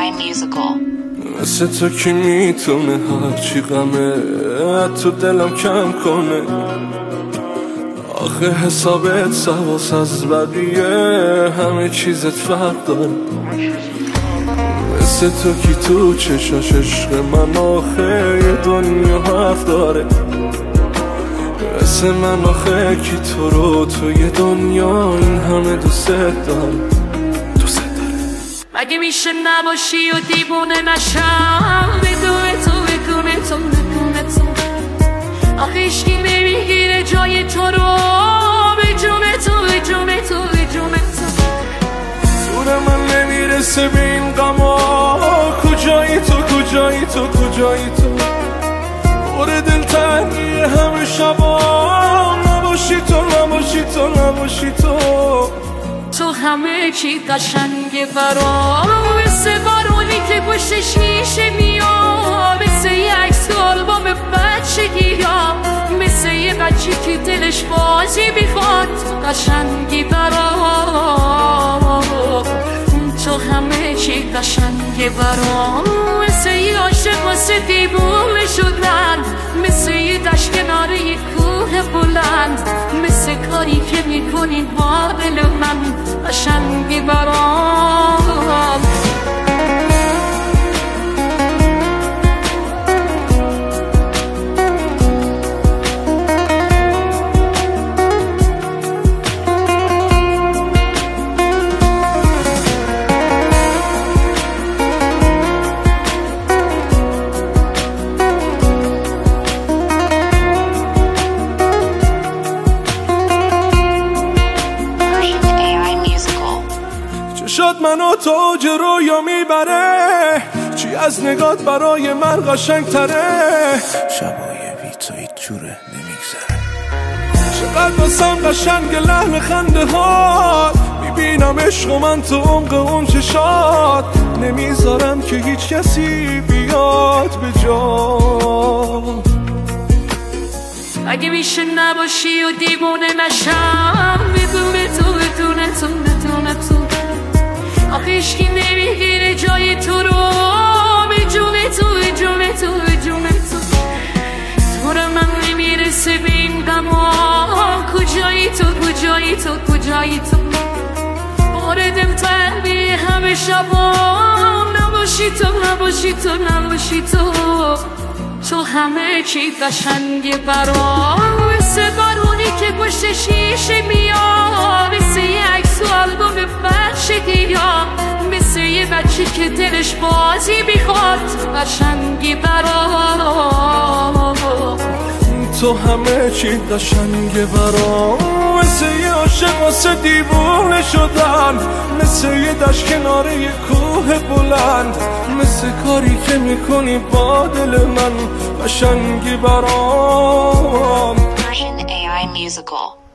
AI Musical. مثل تو کی میتونه هرچی غمه تو دلم کم کنه؟ آخه حسابت سواس از بقیه همه چیزت فرق داره. مثل تو کی تو چشاش عشق من آخه یه دنیا حرف داره. مثل من آخه کی تو رو تو یه دنیا این همه دوست داره. مگه میشه نباشی و دیوونه نشم بدون تو بدون تو بدون تو؟ آخه هیچکی نمیگیره جای تو رو به جون تو به جون تو به جون تو. زور من نمیرسه به این غما کجایی تو کجایی تو کجایی تو؟ پر دلتنگی همه شبا نباشی تو نباشی تو نباشی تو. تو همه چی قشنگه برام مثل بارونی که پشت شیشه میاد، مثل یک آلبوم بچگی ها، مثل یه بچی که دلش بازی بخواد. قشنگی برام تو همه چی قشنگه برام مثل یه عاشق واسه دیوونه شدن، مثل یه دشت کنار یه کوه بلند، مثل کاری که میکنی با دل من. قشنگی برام شد منو تو اوج رویا میبره، چی از نگات برای من قشنگ تره؟ شبای بی تو هیچ جوره نمیگذره. چقدر واسم قشنگ لحن خنده ها، میبینم عشق و من تو عمق اون چشات، نمیذارم که هیچ کسی بیاد به جا. اگه میشه نباشی و دیوونه نشم بدون تو بدون تو بدون تو؟ آخه هیچکی نمیگیره جای تو رو به جون تو به جون تو به جون تو. طور من نمیرسه به این غما کجایی تو کجایی تو کجایی تو؟ پر دلتنگی همه شبا نباشی تو نباشی تو نباشی تو. تو همه چی قشنگه برام مثل بارونی که پشت شیشه میاد، مثل یک آلبوم بچگی ها، مثل یه بچی که دلش بازی بخواد. قشنگی برام تو همه چی قشنگه برام مثل یه عاشق واسه دیوونه شدن، مثل یه دشت کنار یه کوه بلند، مثل کاری که میکنی با دل من. قشنگی برام AI Musical.